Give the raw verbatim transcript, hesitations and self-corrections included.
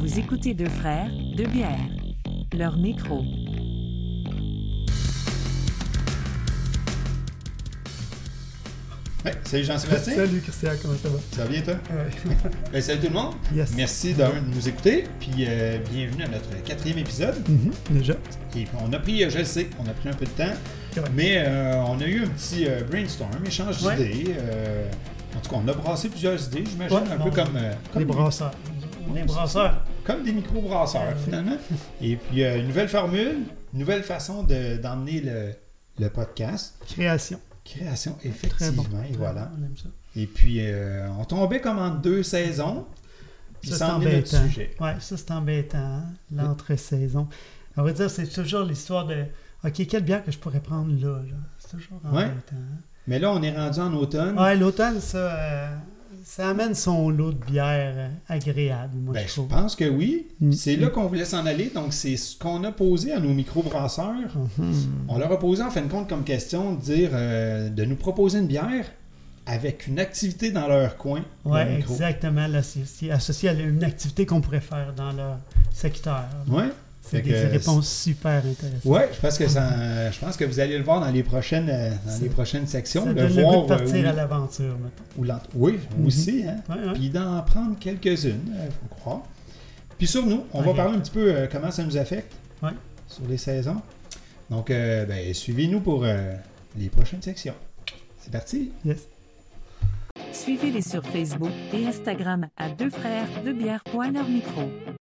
Vous écoutez Deux frères, deux bières. Leur micro. Ouais, salut Jean-Sébastien. Salut Christian, comment ça va? Ça va bien toi? Ouais. Ben, salut tout le monde. Yes. Merci de nous écouter. Puis euh, bienvenue à notre quatrième épisode. Mm-hmm, déjà. Et puis on a pris, je le sais, on a pris un peu de temps. Ouais. Mais euh, on a eu un petit euh, brainstorm, échange Ouais. d'idées. Euh, en tout cas, on a brassé plusieurs idées, j'imagine, Ouais, un bon, peu comme, euh, comme Les des- brasseurs. Ouais, Les brasseurs. Comme des micro-brasseurs, finalement. Et puis, euh, une nouvelle formule, une nouvelle façon de, d'emmener le, le podcast. Création. Création, Très effectivement, bon. et voilà. On aime ça. Et puis, euh, on tombait comme en deux saisons. Puis Ça, ça c'est en est notre embêtant. sujet. Ouais, ça, c'est embêtant. hein, L'entre-saison. On va dire, c'est toujours l'histoire de OK, quelle bière que je pourrais prendre là? là? C'est toujours Ouais. embêtant. hein. Mais là, on est rendu en automne. Ouais, l'automne, ça, euh, ça amène son lot de bière euh, agréable, moi, Ben, je je trouve. pense que oui. Mm. C'est là qu'on voulait s'en aller. Donc, c'est ce qu'on a posé à nos microbrasseurs. Mhm. On leur a posé, en fin de compte, comme question de dire euh, de nous proposer une bière avec une activité dans leur coin. Oui, leur micro. exactement. Là, c'est, c'est associé à une activité qu'on pourrait faire dans leur secteur. Ouais. C'est Fait des que, réponses super intéressantes. Ouais, je pense que ça, je pense que vous allez le voir dans les prochaines, euh, dans Ça- les prochaines sections. Ça de donne le voir goût de partir euh, à l'aventure, mettons. où, où l'ent- Oui, Mhm. aussi. Hein? Ouais, ouais. Puis d'en prendre quelques-unes, il faut croire. Puis sur nous, on va Ok. parler un petit peu euh, comment ça nous affecte Ouais. sur les saisons. Donc, euh, ben, suivez-nous pour euh, les prochaines sections. C'est parti! Yes. Suivez-les sur Facebook et Instagram à deux frères, deux bières. Leur micro.